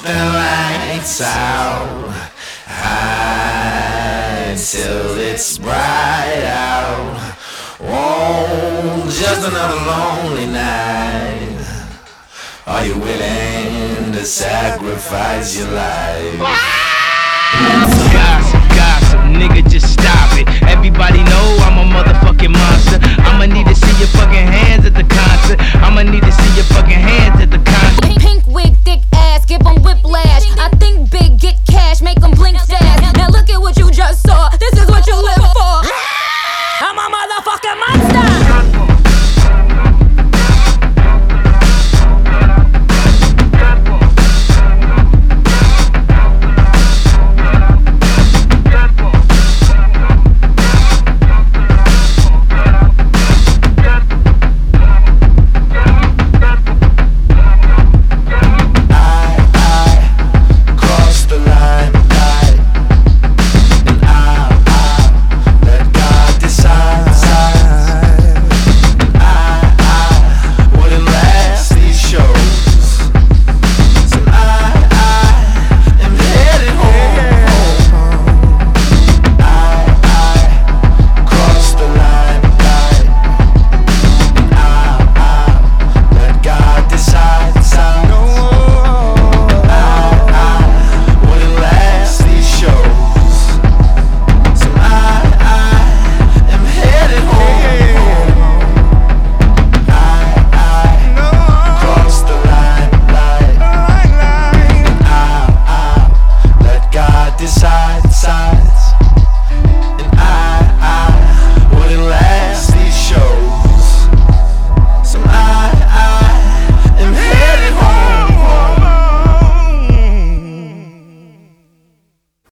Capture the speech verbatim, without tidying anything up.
the lights out high till it's bright out. Oh, just another lonely night. Are you willing to sacrifice your life? Gossip, gossip, nigga, just stop it. Everybody know I'm a motherfucking monster. I'ma need to see your fucking hands at the concert. I'ma need to see your fucking hands at the